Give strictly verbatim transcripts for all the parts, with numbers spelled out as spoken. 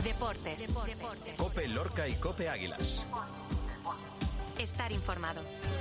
Deportes. Deportes. COPE Lorca y COPE Águilas. Estar informado.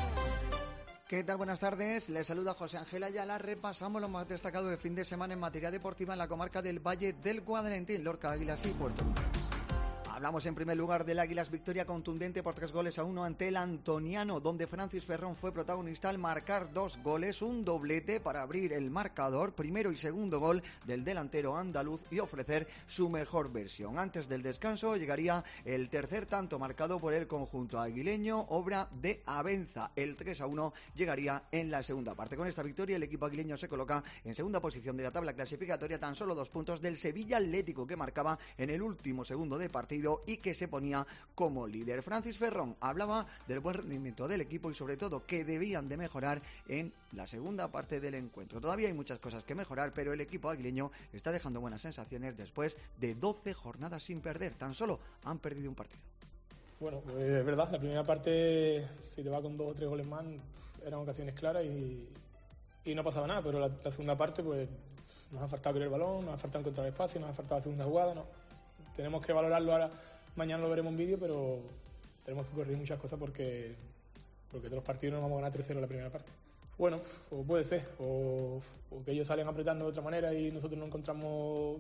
¿Qué tal? Buenas tardes. Les saluda José Ángel Ayala. Repasamos lo más destacado del fin de semana en materia deportiva en la comarca del Valle del Guadalentín, Lorca, Águilas y Puerto Montt. Hablamos en primer lugar del Águilas, victoria contundente por tres goles a uno ante el Antoniano, donde Francis Ferrón fue protagonista al marcar dos goles, un doblete para abrir el marcador, primero y segundo gol del delantero andaluz y ofrecer su mejor versión. Antes del descanso llegaría el tercer tanto marcado por el conjunto aguileño, obra de Abenza. El tres a uno llegaría en la segunda parte. Con esta victoria el equipo aguileño se coloca en segunda posición de la tabla clasificatoria, tan solo dos puntos del Sevilla Atlético, que marcaba en el último segundo de partido y que se ponía como líder. Francis Ferrón hablaba del buen rendimiento del equipo y sobre todo que debían de mejorar en la segunda parte del encuentro. Todavía hay muchas cosas que mejorar, pero el equipo aguileño está dejando buenas sensaciones después de doce jornadas sin perder. Tan solo han perdido un partido. Bueno, pues es verdad, la primera parte, si te va con dos o tres goles más, eran ocasiones claras y, y no pasaba nada, pero la, la segunda parte pues nos ha faltado querer el balón, nos ha faltado encontrar espacio, nos ha faltado la segunda jugada, ¿no? Tenemos que valorarlo ahora, mañana lo veremos en vídeo, pero tenemos que corregir muchas cosas porque, porque todos los partidos no vamos a ganar tres cero en la primera parte. Bueno, o puede ser, o, o que ellos salen apretando de otra manera y nosotros no encontramos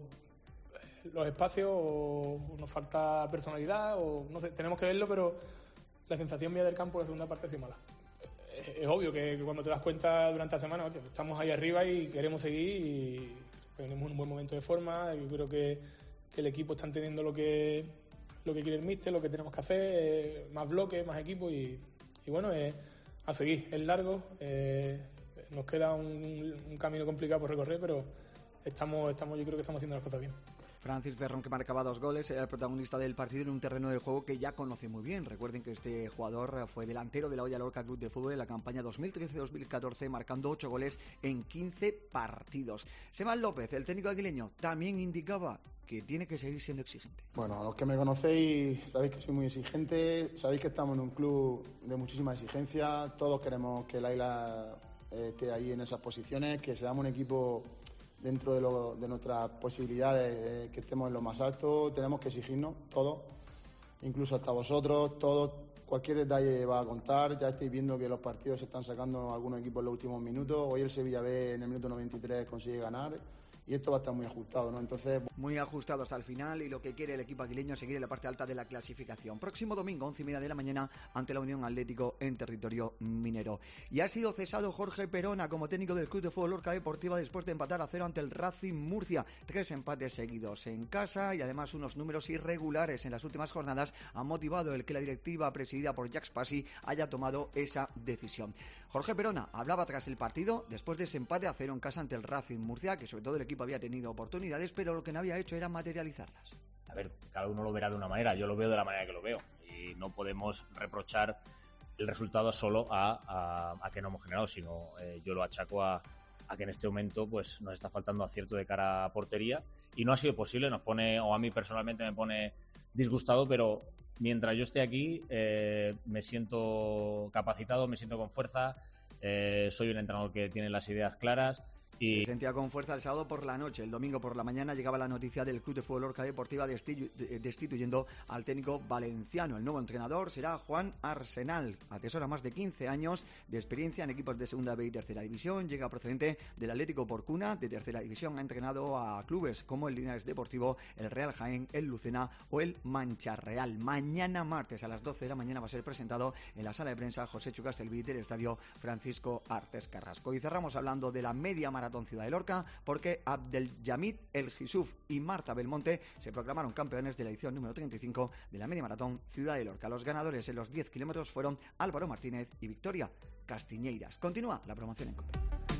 los espacios, o nos falta personalidad, o no sé, tenemos que verlo, pero la sensación mía del campo de la segunda parte ha sido mala. Es, es obvio que, que cuando te das cuenta durante la semana, oye, estamos ahí arriba y queremos seguir y tenemos un buen momento de forma. Yo creo que que el equipo está entendiendo lo que lo que quiere el míster, lo que tenemos que hacer, eh, más bloques, más equipo y, y bueno, eh, a seguir, es largo, eh, nos queda un, un camino complicado por recorrer, pero estamos, estamos, yo creo que estamos haciendo las cosas bien. Francis Ferrón, que marcaba dos goles, era el protagonista del partido en un terreno de juego que ya conoce muy bien. Recuerden que este jugador fue delantero de la Hoya Lorca Club de Fútbol en la campaña dos mil trece dos mil catorce, marcando ocho goles en quince partidos. Semán López, el técnico aguileño, también indicaba que tiene que seguir siendo exigente. Bueno, a los que me conocéis sabéis que soy muy exigente, sabéis que estamos en un club de muchísima exigencia, todos queremos que el Águila eh, esté ahí en esas posiciones, que seamos un equipo dentro de, lo, de nuestras posibilidades, eh, que estemos en lo más alto. Tenemos que exigirnos, todos, incluso hasta vosotros, todos. Cualquier detalle va a contar. Ya estáis viendo que los partidos se están sacando algunos equipos en los últimos minutos. Hoy el Sevilla B en el minuto noventa y tres consigue ganar y esto va a estar muy ajustado, ¿no? Entonces, muy ajustado hasta el final, y lo que quiere el equipo aguileño es seguir en la parte alta de la clasificación. Próximo domingo, once y media de la mañana, ante la Unión Atlético en territorio minero. Y ha sido cesado Jorge Perona como técnico del Club de Fútbol Lorca Deportiva después de empatar a cero ante el Racing Murcia. Tres empates seguidos en casa y además unos números irregulares en las últimas jornadas han motivado el que la directiva presidida por Jacques Passy haya tomado esa decisión. Jorge Perona hablaba tras el partido después de ese empate a cero en casa ante el Racing Murcia, que sobre todo el equipo había tenido oportunidades, pero lo que no había hecho era materializarlas. A ver, cada uno lo verá de una manera, yo lo veo de la manera que lo veo y no podemos reprochar el resultado solo a, a, a que no hemos generado, sino eh, yo lo achaco a, a que en este momento pues nos está faltando acierto de cara a portería y no ha sido posible, nos pone, o a mí personalmente me pone disgustado, pero mientras yo esté aquí eh, me siento capacitado, me siento con fuerza, eh, soy un entrenador que tiene las ideas claras. Y se sentía con fuerza el sábado por la noche. El domingo por la mañana llegaba la noticia del Club de Fútbol Lorca Deportiva destituyendo al técnico valenciano. El nuevo entrenador será Juan Arsenal. Atesora más de quince años de experiencia en equipos de segunda B y tercera división. Llega procedente del Atlético Porcuna de tercera división. Ha entrenado a clubes como el Linares Deportivo, el Real Jaén, el Lucena o el Mancha Real. Mañana martes a las doce de la mañana va a ser presentado en la sala de prensa José Chu Castelví del estadio Francisco Artes Carrasco. Y cerramos hablando de la media maratón Ciudad de Lorca, porque Abdeljamid El Gisuf y Marta Belmonte se proclamaron campeones de la edición número treinta y cinco de la media maratón Ciudad de Lorca. Los ganadores en los diez kilómetros fueron Álvaro Martínez y Victoria Castiñeiras. Continúa la promoción en COPE.